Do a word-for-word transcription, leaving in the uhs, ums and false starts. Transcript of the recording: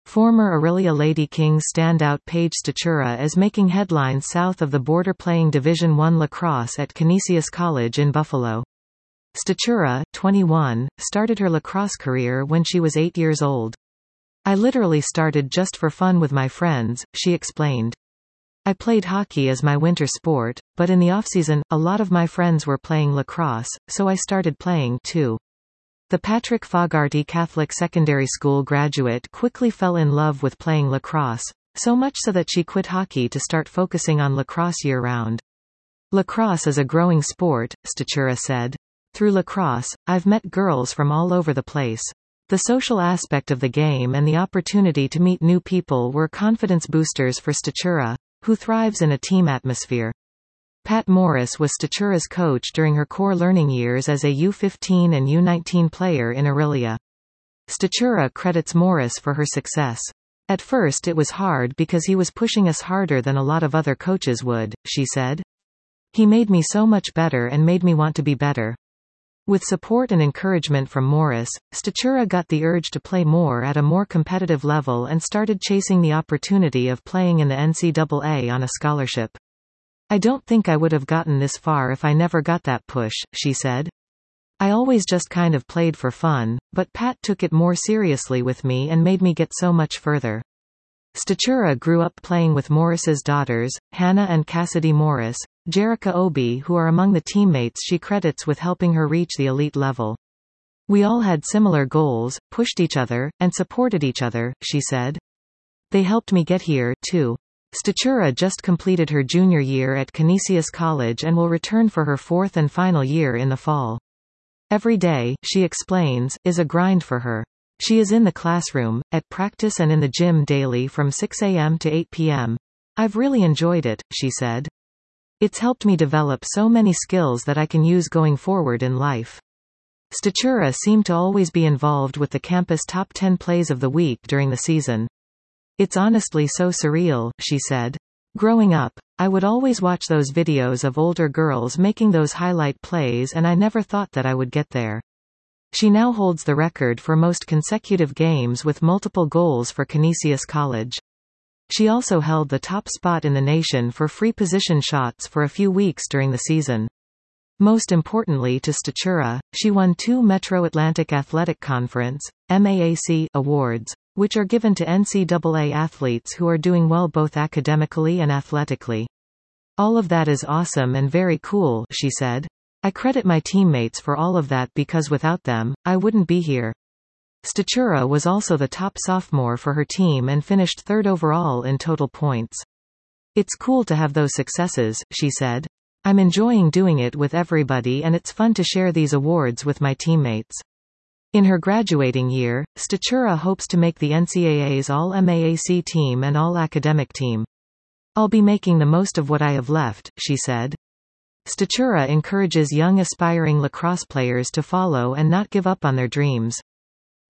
Former Orillia Lady Kings standout Paige Stachura is making headlines south of the border playing Division one lacrosse at Canisius College in Buffalo. Stachura, twenty-one, started her lacrosse career when she was eight years old. "I literally started just for fun with my friends," she explained. "I played hockey as my winter sport, but in the offseason, a lot of my friends were playing lacrosse, so I started playing too." The Patrick Fogarty Catholic Secondary School graduate quickly fell in love with playing lacrosse, so much so that she quit hockey to start focusing on lacrosse year-round. "Lacrosse is a growing sport," Stachura said. "Through lacrosse, I've met girls from all over the place. The social aspect of the game and the opportunity to meet new people were confidence boosters for Stachura, who thrives in a team atmosphere." Pat Morris was Stachura's coach during her core learning years as a U fifteen and U nineteen player in Orillia. Stachura credits Morris for her success. "At first it was hard because he was pushing us harder than a lot of other coaches would," she said. "He made me so much better and made me want to be better." With support and encouragement from Morris, Stachura got the urge to play more at a more competitive level and started chasing the opportunity of playing in the N C double A on a scholarship. "I don't think I would have gotten this far if I never got that push," she said. "I always just kind of played for fun, but Pat took it more seriously with me and made me get so much further." Stachura grew up playing with Morris's daughters, Hannah and Cassidy Morris, Jerica Obi, who are among the teammates she credits with helping her reach the elite level. "We all had similar goals, pushed each other, and supported each other," she said. "They helped me get here, too." Stachura just completed her junior year at Canisius College and will return for her fourth and final year in the fall. "Every day," she explains, "is a grind for her. She is in the classroom, at practice and in the gym daily from six a m to eight p m I've really enjoyed it," she said. "It's helped me develop so many skills that I can use going forward in life." Stachura seemed to always be involved with the campus top ten plays of the week during the season. "It's honestly so surreal," she said. "Growing up, I would always watch those videos of older girls making those highlight plays and I never thought that I would get there." She now holds the record for most consecutive games with multiple goals for Canisius College. She also held the top spot in the nation for free position shots for a few weeks during the season. Most importantly to Stachura, she won two Metro Atlantic Athletic Conference (M A A C) awards, which are given to N C double A athletes who are doing well both academically and athletically. "All of that is awesome and very cool," she said. "I credit my teammates for all of that because without them, I wouldn't be here." Stachura was also the top sophomore for her team and finished third overall in total points. "It's cool to have those successes," she said. "I'm enjoying doing it with everybody and it's fun to share these awards with my teammates." In her graduating year, Stachura hopes to make the N C double A's All-M A A C team and All-Academic team. "I'll be making the most of what I have left," she said. Stachura encourages young aspiring lacrosse players to follow and not give up on their dreams.